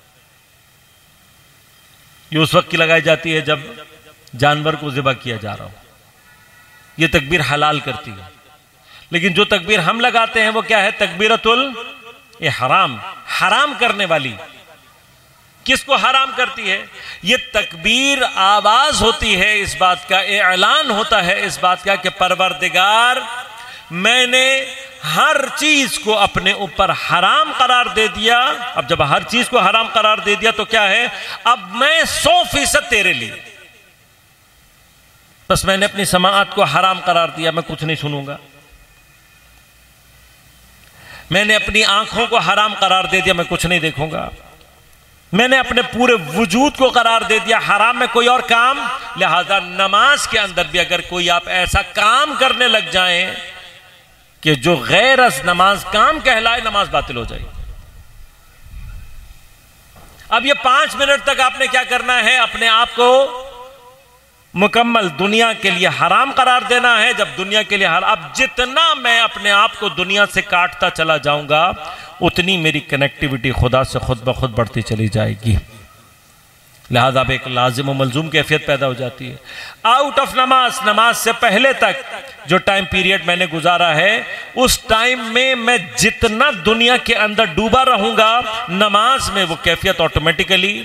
یہ اس وقت کی لگائی جاتی ہے جب جانور کو ذبح کیا جا رہا ہو، یہ تکبیر حلال کرتی ہے۔ لیکن جو تکبیر ہم لگاتے ہیں وہ کیا ہے؟ تکبیرۃ الاحرام، حرام کرنے والی۔ کس کو حرام کرتی ہے؟ یہ تکبیر آواز ہوتی ہے اس بات کا، اعلان ہوتا ہے اس بات کا کہ پروردگار میں نے ہر چیز کو اپنے اوپر حرام قرار دے دیا۔ اب جب ہر چیز کو حرام قرار دے دیا تو کیا ہے؟ اب میں سو فیصد تیرے لیے، بس میں نے اپنی سماعت کو حرام قرار دیا، میں کچھ نہیں سنوں گا۔ میں نے اپنی آنکھوں کو حرام قرار دے دیا، میں کچھ نہیں دیکھوں گا۔ میں نے اپنے پورے وجود کو قرار دے دیا حرام میں کوئی اور کام۔ لہذا نماز کے اندر بھی اگر کوئی آپ ایسا کام کرنے لگ جائیں کہ جو غیر از نماز کام کہلائے، نماز باطل ہو جائے۔ اب یہ پانچ منٹ تک آپ نے کیا کرنا ہے؟ اپنے آپ کو مکمل دنیا کے لیے حرام قرار دینا ہے۔ جب دنیا کے لیے حرام، اب جتنا میں اپنے آپ کو دنیا سے کاٹتا چلا جاؤں گا اتنی میری کنیکٹیوٹی خدا سے خود بخود بڑھتی چلی جائے گی۔ لہذا اب ایک لازم و ملزوم کیفیت پیدا ہو جاتی ہے۔ آؤٹ آف نماز، نماز سے پہلے تک جو ٹائم پیریڈ میں نے گزارا ہے، اس ٹائم میں میں جتنا دنیا کے اندر ڈوبا رہوں گا، نماز میں وہ کیفیت آٹومیٹیکلی۔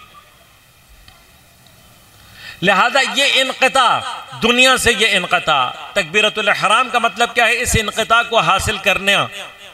لہذا یہ انقطاع، دنیا سے یہ انقطاع، تکبیرۃ الاحرام کا مطلب کیا ہے؟ اس انقطاع کو حاصل کرنا۔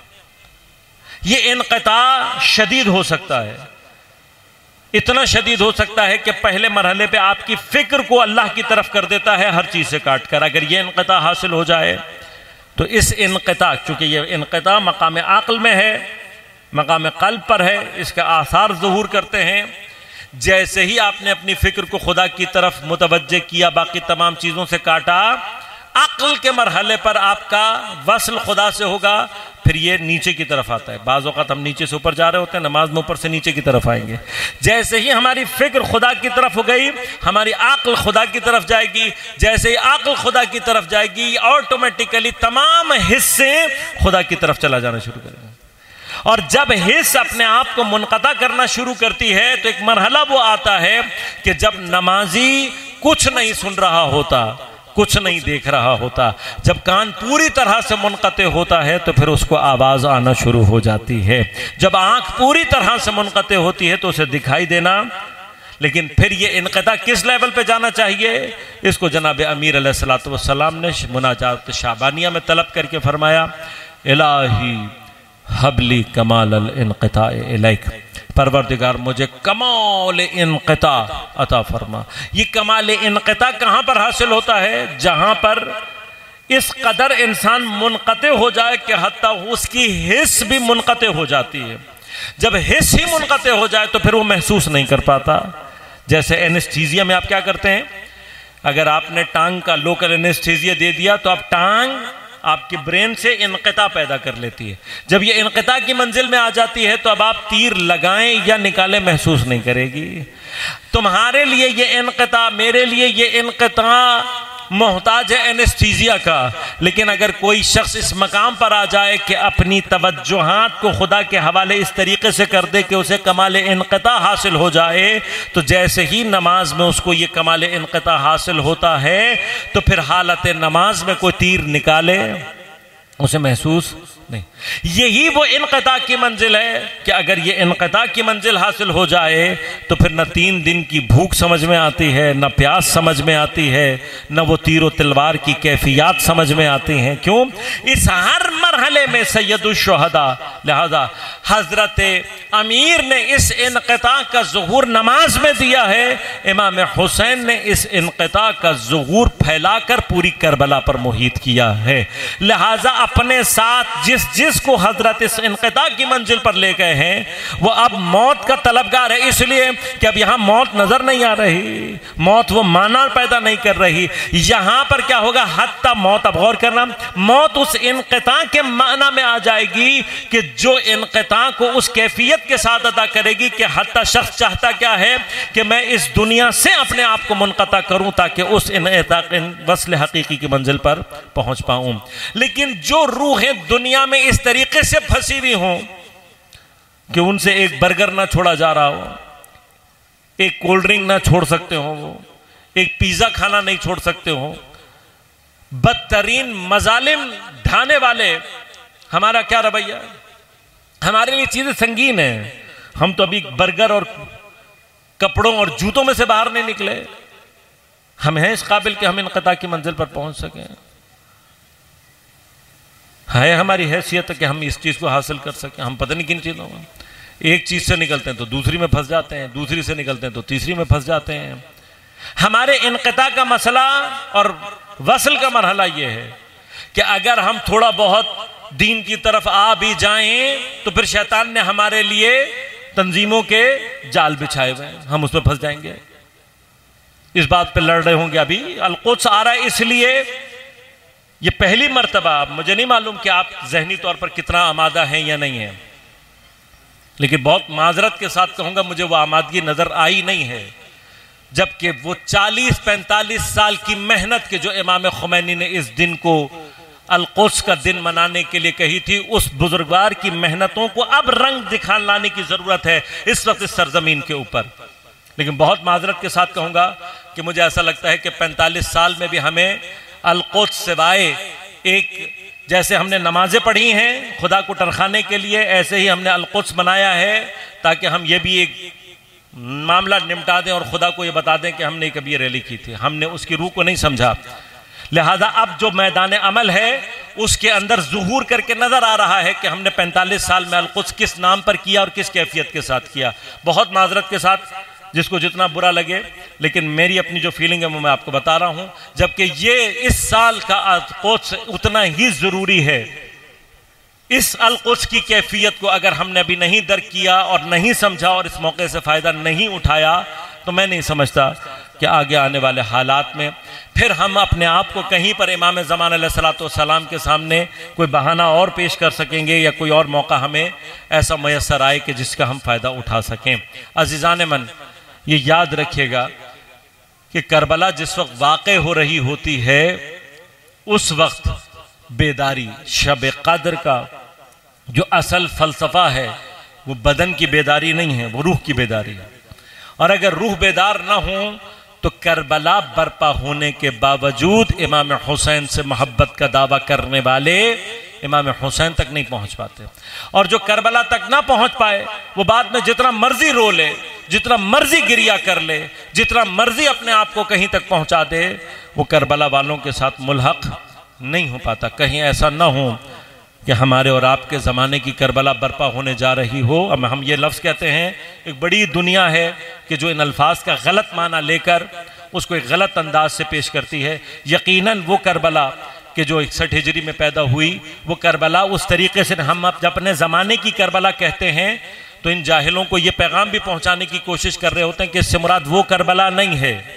یہ انقطاع شدید ہو سکتا ہے، اتنا شدید ہو سکتا ہے کہ پہلے مرحلے پہ آپ کی فکر کو اللہ کی طرف کر دیتا ہے ہر چیز سے کاٹ کر۔ اگر یہ انقطاع حاصل ہو جائے تو اس انقطاع، چونکہ یہ انقطاع مقام عقل میں ہے، مقام قلب پر ہے، اس کا آثار ظہور کرتے ہیں۔ جیسے ہی آپ نے اپنی فکر کو خدا کی طرف متوجہ کیا، باقی تمام چیزوں سے کاٹا، عقل کے مرحلے پر آپ کا وصل خدا سے ہوگا، پھر یہ نیچے کی طرف آتا ہے۔ بعض اوقات ہم نیچے سے اوپر جا رہے ہوتے ہیں، نماز میں اوپر سے نیچے کی طرف آئیں گے۔ جیسے ہی ہماری فکر خدا کی طرف ہو گئی، ہماری عقل خدا کی طرف جائے گی۔ جیسے ہی عقل خدا کی طرف جائے گی، آٹومیٹیکلی تمام حصے خدا کی طرف چلا جانا شروع کریں گے۔ اور جب حص اپنے آپ کو منقطع کرنا شروع کرتی ہے تو ایک مرحلہ وہ آتا ہے کہ جب نمازی کچھ نہیں سن رہا ہوتا، کچھ نہیں دیکھ رہا ہوتا، جب کان پوری طرح سے منقطع ہوتا ہے تو پھر اس کو آواز آنا شروع ہو جاتی ہے۔ جب آنکھ پوری طرح سے منقطع ہوتی ہے تو اسے دکھائی دینا۔ لیکن پھر یہ انقطاع کس لیول پہ جانا چاہیے؟ اس کو جناب امیر علیہ الصلوۃ والسلام نے مناجات شعبانیہ میں طلب کر کے فرمایا، الہی حبلی کمال الانقطاع الیک، پروردگار مجھے کمال انقطاع عطا فرما۔ یہ کمال انقطاع کہاں پر حاصل ہوتا ہے؟ جہاں پر اس قدر انسان منقطع ہو جائے کہ حتیٰ اس کی حس بھی منقطع ہو جاتی ہے۔ جب حس ہی منقطع ہو جائے تو پھر وہ محسوس نہیں کر پاتا۔ جیسے اینستھیزیا میں آپ کیا کرتے ہیں؟ اگر آپ نے ٹانگ کا لوکل اینستھیزیا دے دیا تو اب ٹانگ آپ کی برین سے انقطاع پیدا کر لیتی ہے۔ جب یہ انقطاع کی منزل میں آ جاتی ہے تو اب آپ تیر لگائیں یا نکالیں محسوس نہیں کرے گی۔ تمہارے لیے یہ انقطاع، میرے لیے یہ انقطاع محتاج ہے اینستھیزیا کا، لیکن اگر کوئی شخص اس مقام پر آ جائے کہ اپنی توجہات کو خدا کے حوالے اس طریقے سے کر دے کہ اسے کمال انقطاع حاصل ہو جائے، تو جیسے ہی نماز میں اس کو یہ کمال انقطاع حاصل ہوتا ہے تو پھر حالت نماز میں کوئی تیر نکالے اسے محسوس نہیں۔ یہی وہ انقطاع کی منزل ہے کہ اگر یہ انقطاع کی منزل حاصل ہو جائے تو پھر نہ تین دن کی بھوک سمجھ میں آتی ہے، نہ پیاس سمجھ میں آتی ہے، نہ وہ تیر و تلوار کی کیفیات سمجھ میں آتی ہیں۔ کیوں؟ اس ہر مرحلے میں سید الشہداء، لہذا حضرت امیر نے اس انقطاع کا ظہور نماز میں دیا ہے، امام حسین نے اس انقطاع کا ظہور پھیلا کر پوری کربلا پر محیط کیا ہے۔ لہذا اپنے ساتھ جس جس کو حضرت اس انقطاع کی منزل پر لے گئے ہیں وہ اب موت کا طلبگار ہے، اس لیے کہ اب یہاں موت نظر نہیں آ رہی، موت وہ معنی پیدا نہیں کر رہی۔ یہاں پر کیا ہوگا؟ حتیٰ موت، اب غور کرنا، موت اس انقطاع کے معنی میں آ جائے گی کہ جو انقطاع کو اس کیفیت کے ساتھ ادا کرے گی کہ حتیٰ شخص چاہتا کیا ہے کہ میں اس دنیا سے اپنے آپ کو منقطع کروں تاکہ اس وصل حقیقی کی منزل پر پہنچ پاؤں۔ لیکن جو روحیں دنیا میں اس طریقے سے پھنسی ہوئی ہوں کہ ان سے ایک برگر نہ چھوڑا جا رہا ہو، ایک کولڈ ڈرنک نہ چھوڑ سکتے ہو، وہ ایک پیزا کھانا نہیں چھوڑ سکتے ہو، بدترین مظالم ڈھانے والے، ہمارا کیا رویہ؟ ہمارے لیے چیزیں سنگین ہیں، ہم تو ابھی برگر اور کپڑوں اور جوتوں میں سے باہر نہیں نکلے، ہم ہیں اس قابل کہ ہم انقطاع کی منزل پر پہنچ سکیں؟ ہے ہماری حیثیت کہ ہم اس چیز کو حاصل کر سکیں؟ ہم پتہ نہیں کن چیزوں میں ایک چیز سے نکلتے ہیں تو دوسری میں پھنس جاتے ہیں، دوسری سے نکلتے ہیں تو تیسری میں پھنس جاتے ہیں۔ ہمارے انقطاع کا مسئلہ اور وصل کا مرحلہ یہ ہے کہ اگر ہم تھوڑا بہت دین کی طرف آ بھی جائیں تو پھر شیطان نے ہمارے لیے تنظیموں کے جال بچھائے ہوئے ہیں، ہم اس میں پھنس جائیں گے۔ اس بات پہ لڑ رہے ہوں گے، ابھی القدس آ رہا ہے، اس لیے یہ پہلی مرتبہ، مجھے نہیں معلوم کہ آپ ذہنی طور پر کتنا آمادہ ہیں یا نہیں ہیں، لیکن بہت معذرت کے ساتھ کہوں گا مجھے وہ آمادگی نظر آئی نہیں ہے، جبکہ وہ چالیس پینتالیس سال کی محنت کے جو امام خمینی نے اس دن کو القدس کا دن منانے کے لیے کہی تھی، اس بزرگوار کی محنتوں کو اب رنگ دکھان لانے کی ضرورت ہے اس وقت اس سرزمین کے اوپر۔ لیکن بہت معذرت کے ساتھ کہوں گا کہ مجھے ایسا لگتا ہے کہ پینتالیس سال میں بھی ہمیں القدس سوائے ایک، جیسے ہم نے نمازیں پڑھی ہیں خدا کو ٹرخانے کے لیے، ایسے ہی ہم نے القدس بنایا ہے تاکہ ہم یہ بھی ایک معاملہ نمٹا دیں اور خدا کو یہ بتا دیں کہ ہم نے کبھی یہ ریلی کی تھی، ہم نے اس کی روح کو نہیں سمجھا۔ لہذا اب جو میدان عمل ہے اس کے اندر ظہور کر کے نظر آ رہا ہے کہ ہم نے پینتالیس سال میں القدس کس نام پر کیا اور کس کیفیت کے ساتھ کیا۔ بہت معذرت کے ساتھ، جس کو جتنا برا لگے، لیکن میری اپنی جو فیلنگ ہے وہ میں آپ کو بتا رہا ہوں، جبکہ یہ اس سال کا القدس اتنا ہی ضروری ہے۔ اس القدس کی کیفیت کو اگر ہم نے ابھی نہیں درک کیا اور نہیں سمجھا اور اس موقع سے فائدہ نہیں اٹھایا تو میں نہیں سمجھتا کہ آگے آنے والے حالات میں پھر ہم اپنے آپ کو کہیں پر امام زمان علیہ الصلوۃ والسلام کے سامنے کوئی بہانہ اور پیش کر سکیں گے یا کوئی اور موقع ہمیں ایسا میسر آئے کہ جس کا ہم فائدہ اٹھا سکیں۔ عزیزان من، یہ یاد رکھیے گا کہ کربلا جس وقت واقع ہو رہی ہوتی ہے اس وقت بیداری، شب قدر کا جو اصل فلسفہ ہے وہ بدن کی بیداری نہیں ہے، وہ روح کی بیداری ہے، اور اگر روح بیدار نہ ہوں تو کربلا برپا ہونے کے باوجود امام حسین سے محبت کا دعویٰ کرنے والے امام حسین تک نہیں پہنچ پاتے، اور جو کربلا تک نہ پہنچ پائے وہ بعد میں جتنا مرضی رو لے، جتنا مرضی گریہ کر لے، جتنا مرضی اپنے آپ کو کہیں تک پہنچا دے، وہ کربلا والوں کے ساتھ ملحق نہیں ہو پاتا۔ کہیں ایسا نہ ہو کہ ہمارے اور آپ کے زمانے کی کربلا برپا ہونے جا رہی ہو۔ اب ہم یہ لفظ کہتے ہیں، ایک بڑی دنیا ہے کہ جو ان الفاظ کا غلط معنی لے کر اس کو ایک غلط انداز سے پیش کرتی ہے۔ یقیناً وہ کربلا کہ جو اکسٹھ ہجری میں پیدا ہوئی، وہ کربلا اس طریقے سے ہم جب اپنے زمانے کی کربلا کہتے ہیں تو ان جاہلوں کو یہ پیغام بھی پہنچانے کی کوشش کر رہے ہوتے ہیں کہ اس سے مراد وہ کربلا نہیں ہے،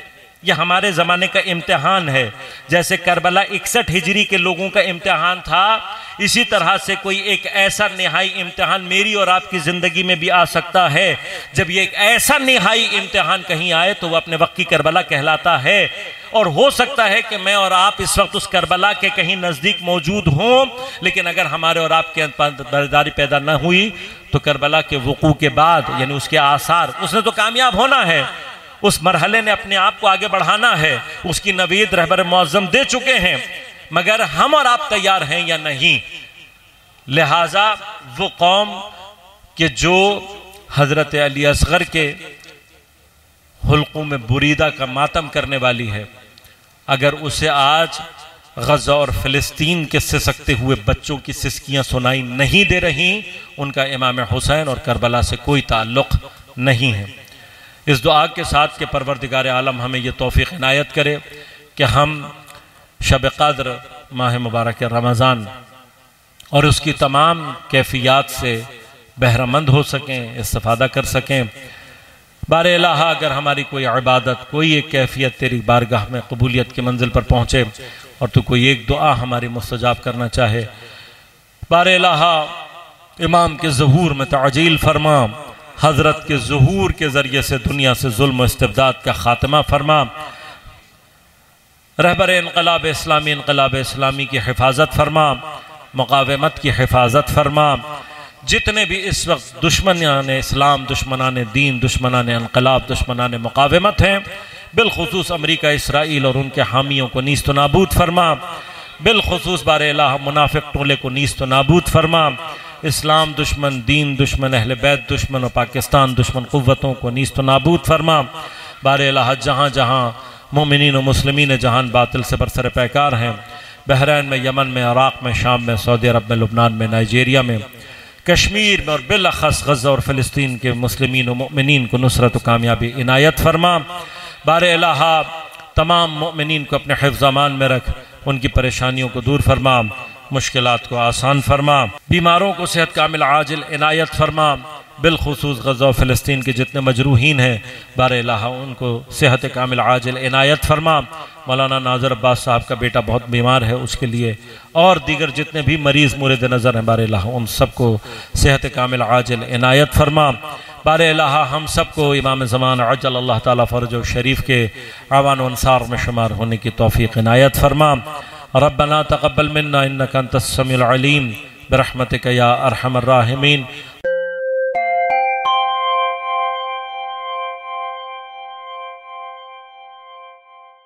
یہ ہمارے زمانے کا امتحان ہے. جیسے کربلا اکسٹھ ہجری کے لوگوں کا امتحان تھا، اسی طرح سے کوئی ایک ایسا نہائی امتحان میری اور آپ کی زندگی میں بھی آ سکتا ہے. جب یہ ایک ایسا نہائی امتحان کہیں آئے تو وہ اپنے وقت کی کربلا کہلاتا ہے. اور ہو سکتا ہے کہ میں اور آپ اس وقت اس کربلا کے کہیں نزدیک موجود ہوں، لیکن اگر ہمارے اور آپ کے بیداری پیدا نہ ہوئی تو کربلا کے وقوع کے بعد یعنی اس کے آثار، اس نے تو کامیاب ہونا ہے، اس مرحلے نے اپنے آپ کو آگے بڑھانا ہے، اس کی نوید رہبر معظم دے چکے ہیں، مگر ہم اور آپ تیار ہیں یا نہیں. لہٰذا وہ قوم کہ جو حضرت علی اصغر کے حلقوں میں بریدہ کا ماتم کرنے والی ہے، اگر اسے آج غزہ اور فلسطین کے سسکتے ہوئے بچوں کی سسکیاں سنائی نہیں دے رہی، ان کا امام حسین اور کربلا سے کوئی تعلق نہیں ہے. اس دعا کے ساتھ کہ پروردگار عالم ہمیں یہ توفیق عنایت کرے کہ ہم شب قدر ماہ مبارک رمضان اور اس کی تمام کیفیات سے بہرہ مند ہو سکیں، استفادہ کر سکیں. بار الہ اگر ہماری کوئی عبادت، کوئی ایک کیفیت تیری بارگاہ میں قبولیت کی منزل پر پہنچے اور تو کوئی ایک دعا ہماری مستجاب کرنا چاہے، بار الہ امام کے ظہور میں تعجیل فرما، حضرت کے ظہور کے ذریعے سے دنیا سے ظلم و استبداد کا خاتمہ فرما، رہبر انقلاب اسلامی انقلاب اسلامی کی حفاظت فرما، مقاومت کی حفاظت فرما. جتنے بھی اس وقت دشمنان اسلام، دشمنان دین، دشمنان انقلاب، دشمنان مقاومت ہیں، بالخصوص امریکہ، اسرائیل اور ان کے حامیوں کو نیست و نابود فرما، بالخصوص بار الہ منافق ٹولے کو نیست و نابود فرما، اسلام دشمن، دین دشمن، اہل بیت دشمن اور پاکستان دشمن قوتوں کو نیست و نابود فرما. بار الہ جہاں جہاں مومنین و مسلمین جہان باطل سے برسر پیکار ہیں، بحرین میں، یمن میں، عراق میں، شام میں، سعودی عرب میں، لبنان میں، نائجیریا میں، کشمیر میں اور بالاخص غزہ اور فلسطین کے مسلمین و مؤمنین کو نصرت و کامیابی عنایت فرما. بار الہ تمام مؤمنین کو اپنے حفظ امان میں رکھ، ان کی پریشانیوں کو دور فرما، مشکلات کو آسان فرما، بیماروں کو صحت کامل عاجل عنایت فرما، بالخصوص غزہ و فلسطین کے جتنے مجروحین ہیں بار الہ ان کو صحت کامل عاجل عنایت فرما. مولانا ناظر عباس صاحب کا بیٹا بہت بیمار ہے، اس کے لیے اور دیگر جتنے بھی مریض مورد نظر ہیں بار الہ ان سب کو صحت کامل عاجل عنایت فرما. بار الہ ہم سب کو امام زمان عجل اللہ تعالیٰ فرجہ شریف کے عوان و انصار میں شمار ہونے کی توفیق عنایت فرما. ربنا تقبل منا انک انت السمیع العلیم برحمتک یا ارحم الراحمین.